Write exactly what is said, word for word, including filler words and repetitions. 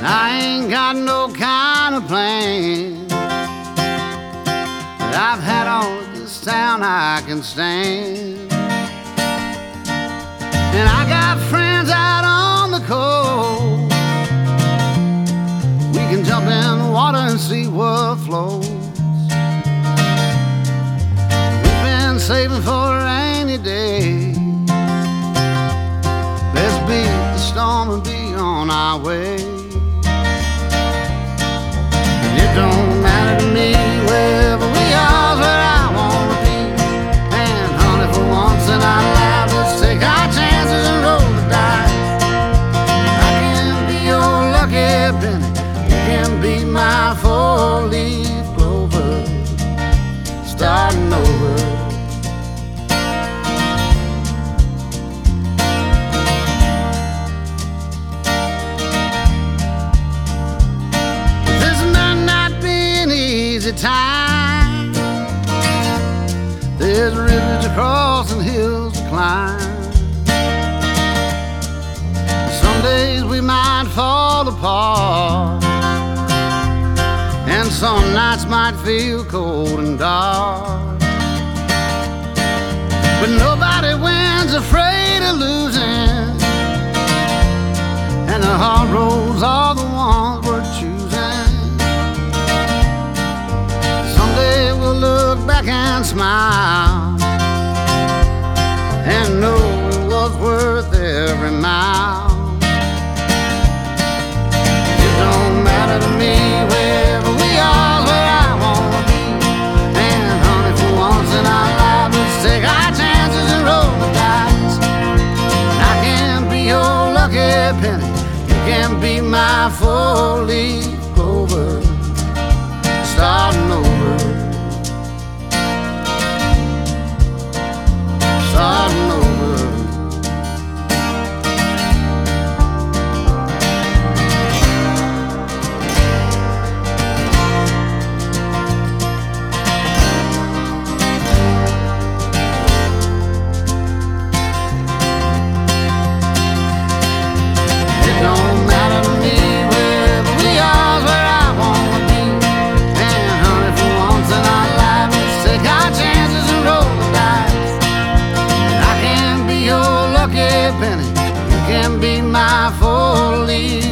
I ain't got no kind of plan that I've had all of this town I can stand. And I got friends out on the coast. We can jump in the water and see what flows. We've been saving for a rainy day. Let's beat the storm and be on our way. And it don't matter to me wherever we are, where I wanna be. And honey, for once in our lives, let's take our chances and roll the dice. I can be your lucky penny, you can be my four-leaf clover, starting over. Time. There's rivers to cross and hills to climb. Some days we might fall apart, and some nights might feel cold and dark. But nobody wins afraid of losing, and the hard roads are the ones we're choosing. Look back and smile and know it was worth every mile. It don't matter to me wherever we are, where I wanna be. And honey, for once in our lives, let's take our chances and roll the dice. And I can be your lucky penny, you can be my four-leaf clover, starting over. Starting over. It don't matter to me wherever we are, where I wanna be. And honey, for once in our lives, let's take our chances and roll the dice. Lucky penny, you can be my four-leaf